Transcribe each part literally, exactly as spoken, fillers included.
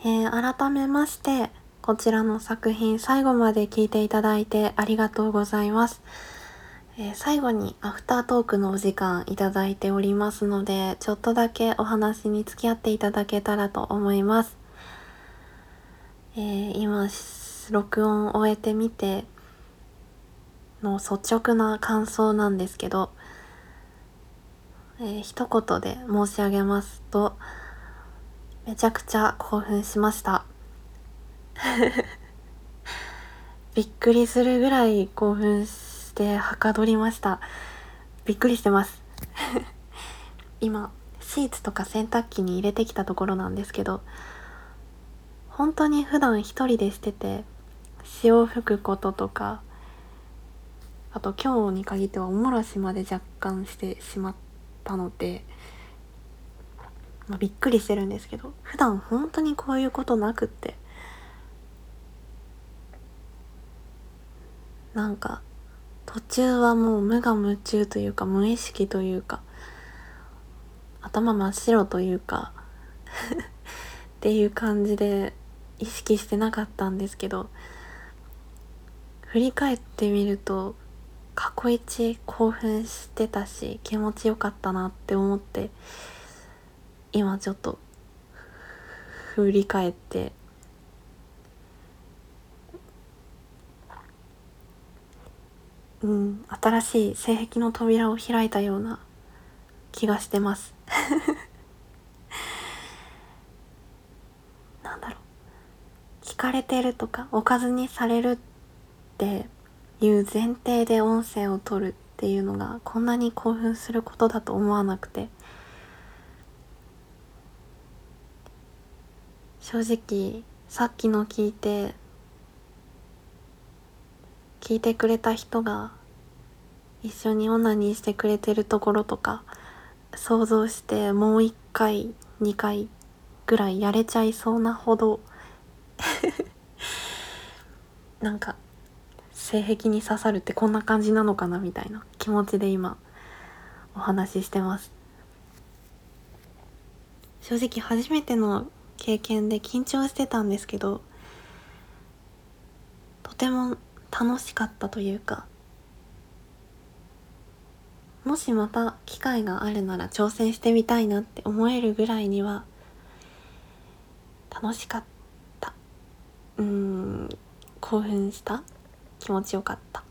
えー、改めまして、こちらの作品最後まで聞いていただいてありがとうございます。えー、最後にアフタートークのお時間いただいておりますので、ちょっとだけお話に付き合っていただけたらと思います。えー、今、録音を終えてみての率直な感想なんですけど、えー、一言で申し上げますと、めちゃくちゃ興奮しました。びっくりするぐらい興奮してはかどりました。びっくりしてます。今、シーツとか洗濯機に入れてきたところなんですけど、本当に普段一人でしてて、潮を吹くこととか、あと今日に限ってはおもらしまで若干してしまったので、まあ、びっくりしてるんですけど、普段本当にこういうことなくって、なんか途中はもう無我夢中というか無意識というか頭真っ白というかっていう感じで意識してなかったんですけど、振り返ってみると過去一興奮してたし気持ちよかったなって思って、今ちょっと振り返ってうん新しい性癖の扉を開いたような気がしてます。なんだろう、聞かれてるとかおかずにされるっていう前提で音声を取るっていうのがこんなに興奮することだと思わなくて、正直さっきの聞いて聞いてくれた人が一緒にオナニーしてくれてるところとか想像してもう一回二回ぐらいやれちゃいそうなほどなんか性癖に刺さるってこんな感じなのかなみたいな気持ちで今お話ししてます。正直初めての経験で緊張してたんですけど、とても楽しかったというか、もしまた機会があるなら挑戦してみたいなって思えるぐらいには楽しかった。うーん興奮した、気持ちよかった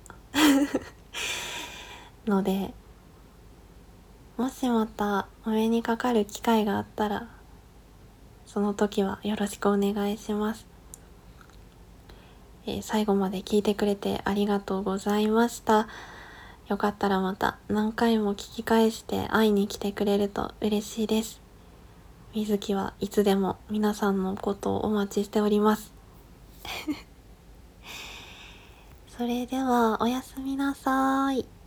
ので、もしまたお目にかかる機会があったらその時はよろしくお願いします。えー、最後まで聞いてくれてありがとうございました。よかったらまた何回も聞き返して会いに来てくれると嬉しいです。みずきはいつでも皆さんのことをお待ちしておりますそれではおやすみなさい。